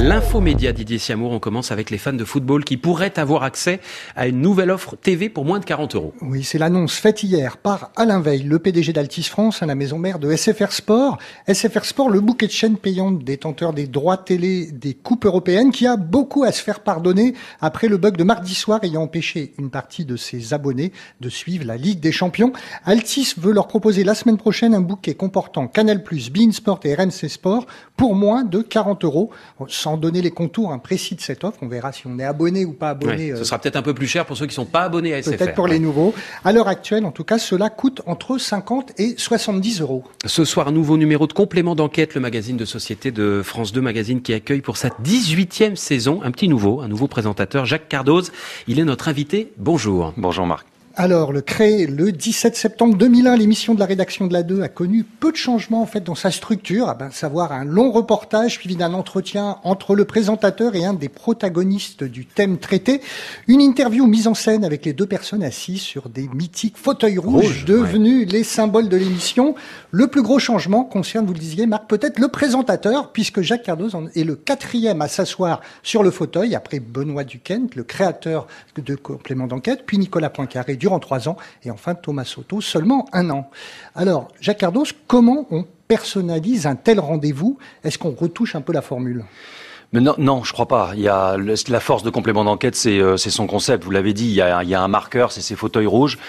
L'infomédia Didier Siamour, on commence avec les fans de football qui pourraient avoir accès à une nouvelle offre TV pour moins de 40 €. Oui, c'est l'annonce faite hier par Alain Veil, le PDG d'Altis France, à la maison mère de SFR Sport. SFR Sport, le bouquet de chaînes payantes détenteur des droits télé des coupes européennes, qui a beaucoup à se faire pardonner après le bug de mardi soir ayant empêché une partie de ses abonnés de suivre la Ligue des Champions. Altis veut leur proposer la semaine prochaine un bouquet comportant Canal+, beIN Sport et RMC Sport pour moins de 40 €. Sans donner les contours précis de cette offre, on verra si on est abonné ou pas abonné. Ce sera peut-être un peu plus cher pour ceux qui ne sont pas abonnés à SFR. Peut-être pour les nouveaux. À l'heure actuelle, en tout cas, cela coûte entre 50 et 70 €. Ce soir, nouveau numéro de Complément d'enquête, le magazine de société de France 2 Magazine qui accueille pour sa 18e saison un nouveau présentateur, Jacques Cardoz. Il est notre invité. Bonjour. Bonjour Marc. Alors, créé le 17 septembre 2001, l'émission de la rédaction de la 2 a connu peu de changements en fait dans sa structure, à savoir un long reportage suivi d'un entretien entre le présentateur et un des protagonistes du thème traité, une interview mise en scène avec les deux personnes assises sur des mythiques fauteuils rouges devenus les symboles de l'émission. Le plus gros changement concerne, vous le disiez Marc, peut-être le présentateur, puisque Jacques Cardoz est le 4e à s'asseoir sur le fauteuil, après Benoît Duquesne, le créateur de Complément d'enquête, puis Nicolas Poincaré durant 3 ans, et enfin Thomas Soto, seulement 1 an. Alors, Jacques Cardoz, comment on personnalise un tel rendez-vous ? Est-ce qu'on retouche un peu la formule ? Mais non, je crois pas. Il y a la force de Complément d'enquête, c'est son concept. Vous l'avez dit, il y a un marqueur, c'est ces fauteuils rouges.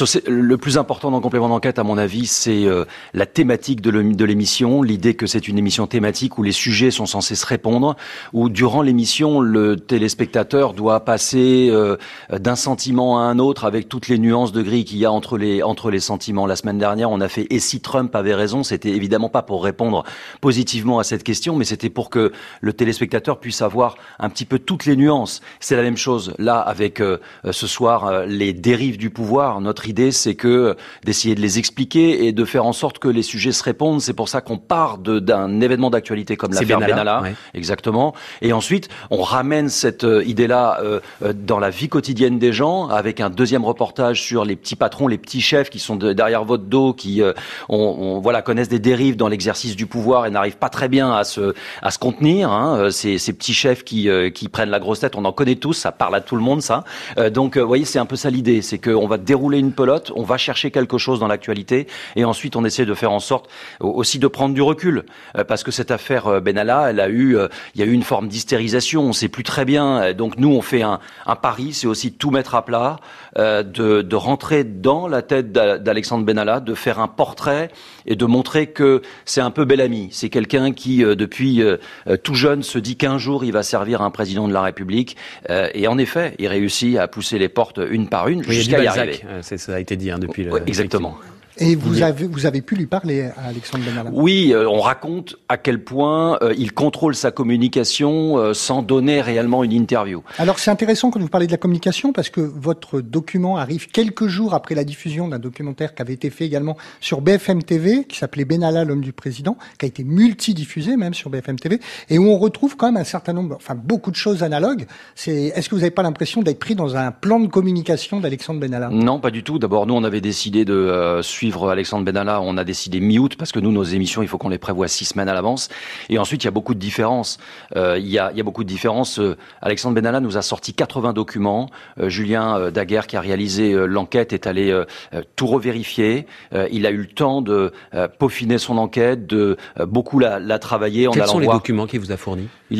Le plus important dans Complément d'enquête, à mon avis, c'est la thématique de l'émission, l'idée que c'est une émission thématique où les sujets sont censés se répondre, où durant l'émission, le téléspectateur doit passer d'un sentiment à un autre avec toutes les nuances de gris qu'il y a entre les sentiments. La semaine dernière, on a fait "Et si Trump avait raison?". C'était évidemment pas pour répondre positivement à cette question, mais c'était pour que le téléspectateur puisse avoir un petit peu toutes les nuances. C'est la même chose là avec ce soir les dérives du pouvoir. Notre idée, c'est d'essayer de les expliquer et de faire en sorte que les sujets se répondent. C'est pour ça qu'on part d'un événement d'actualité comme l'affaire Benalla, exactement. Et ensuite, on ramène cette idée-là dans la vie quotidienne des gens avec un deuxième reportage sur les petits patrons, les petits chefs qui sont derrière votre dos, qui connaissent des dérives dans l'exercice du pouvoir et n'arrivent pas très bien à se contenir. Ces petits chefs qui prennent la grosse tête, on en connaît tous, ça parle à tout le monde, ça. Donc, vous voyez, c'est un peu ça l'idée, c'est qu'on va dérouler une pelote, on va chercher quelque chose dans l'actualité, et ensuite on essaie de faire en sorte aussi de prendre du recul, parce que cette affaire Benalla, il y a eu une forme d'hystérisation, on sait plus très bien. Donc nous, on fait un pari, c'est aussi de tout mettre à plat, de rentrer dans la tête d'Alexandre Benalla, de faire un portrait et de montrer que c'est un peu Bellamy. C'est quelqu'un qui, depuis tout jeune, se dit qu'un jour il va servir un président de la République, et en effet il réussit à pousser les portes une par une jusqu'à y arriver. Ça a été dit depuis exactement. Et vous avez pu lui parler à Alexandre Benalla ? Oui, on raconte à quel point il contrôle sa communication sans donner réellement une interview. Alors c'est intéressant quand vous parlez de la communication, parce que votre document arrive quelques jours après la diffusion d'un documentaire qui avait été fait également sur BFM TV, qui s'appelait Benalla, l'homme du président, qui a été multidiffusé même sur BFM TV, et où on retrouve quand même beaucoup de choses analogues. Est-ce que vous n'avez pas l'impression d'être pris dans un plan de communication d'Alexandre Benalla ? Non, pas du tout. D'abord, nous, on avait décidé de suivre Alexandre Benalla, on a décidé mi-août, parce que nous, nos émissions, il faut qu'on les prévoie 6 semaines à l'avance. Et ensuite, il y a beaucoup de différences. Il y a beaucoup de différences. Alexandre Benalla nous a sorti 80 documents. Julien Daguerre, qui a réalisé l'enquête, est allé tout revérifier. Il a eu le temps de peaufiner son enquête, de beaucoup la travailler. Quels sont les documents qu'il vous a fournis ? Il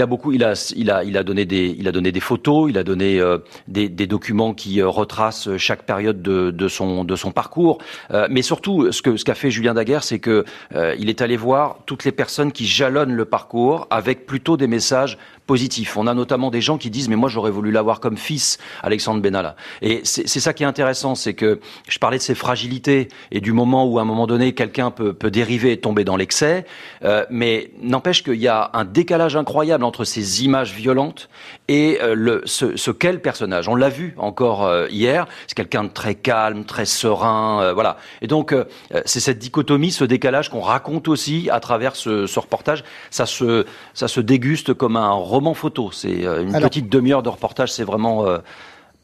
a donné des photos, il a donné des documents qui retracent chaque période de son parcours, mais surtout ce qu'a fait Julien Daguerre, c'est que il est allé voir toutes les personnes qui jalonnent le parcours avec plutôt des messages positifs. On a notamment des gens qui disent mais moi j'aurais voulu l'avoir comme fils, Alexandre Benalla. Et c'est ça qui est intéressant, c'est que je parlais de ses fragilités et du moment où à un moment donné quelqu'un peut dériver et tomber dans l'excès, mais n'empêche qu'il y a un décalage incroyable entre ces images violentes et ce qu'est le personnage. On l'a vu encore hier, c'est quelqu'un de très calme, très serein, voilà. Et donc c'est cette dichotomie, ce décalage qu'on raconte aussi à travers ce reportage. Ça se déguste comme un roman photo. C'est une petite demi-heure de reportage, c'est vraiment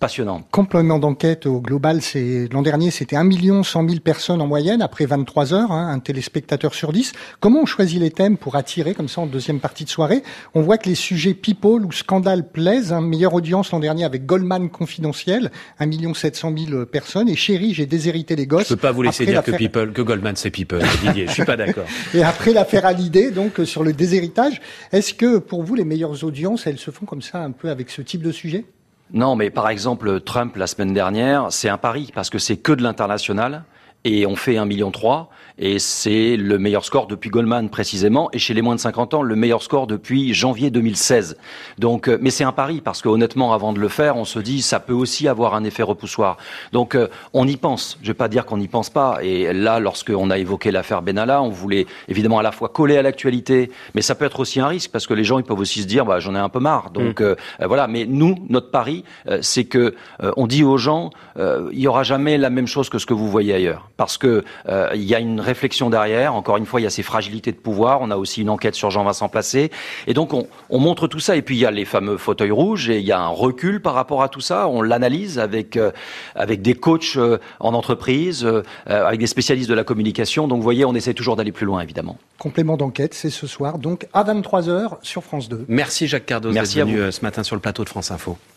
passionnant. Complément d'enquête au global, l'an dernier, c'était 1 100 000 personnes en moyenne après 23 heures, un téléspectateur sur 10. Comment on choisit les thèmes pour attirer comme ça en deuxième partie de soirée? On voit que les sujets people ou scandale plaisent. Meilleure audience l'an dernier avec Goldman Confidentiel, 1 700 000 personnes. Et Chérie, j'ai déshérité les gosses. Je peux pas vous laisser dire que Goldman c'est people, Didier. Je suis pas d'accord. Et après l'affaire Hallyday, donc sur le déshéritage, est-ce que pour vous les meilleures audiences, elles se font comme ça un peu avec ce type de sujet? Non, mais par exemple, Trump, la semaine dernière, c'est un pari, parce que c'est que de l'international, et on fait 1,3 million, et c'est le meilleur score depuis Goldman, précisément, et chez les moins de 50 ans, le meilleur score depuis janvier 2016. Donc, mais c'est un pari, parce que honnêtement, avant de le faire, on se dit, ça peut aussi avoir un effet repoussoir. Donc, on y pense. Je vais pas dire qu'on n'y pense pas, et là, lorsqu'on a évoqué l'affaire Benalla, on voulait évidemment à la fois coller à l'actualité, mais ça peut être aussi un risque, parce que les gens, ils peuvent aussi se dire, j'en ai un peu marre. Donc, voilà. Mais nous, notre pari, c'est que on dit aux gens, il y aura jamais la même chose que ce que vous voyez ailleurs. Parce que il y a une réflexion derrière. Encore une fois, il y a ces fragilités de pouvoir. On a aussi une enquête sur Jean-Vincent Placé. Et donc, on montre tout ça. Et puis, il y a les fameux fauteuils rouges et il y a un recul par rapport à tout ça. On l'analyse avec des coachs en entreprise, avec des spécialistes de la communication. Donc, vous voyez, on essaie toujours d'aller plus loin, évidemment. Complément d'enquête, c'est ce soir, donc à 23h sur France 2. Merci Jacques Cardoz Merci d'être venu ce matin sur le plateau de France Info.